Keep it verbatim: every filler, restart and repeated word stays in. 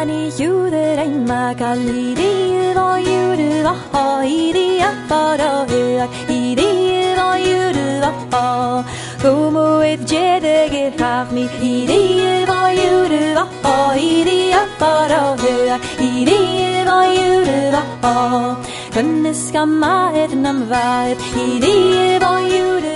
ni juder ein magali di var juder va i di afara hör i di var juder va como ett jedege hav mi i di var juder va i di afara hör i di var juder va kunde skamma ett namn var i di var juder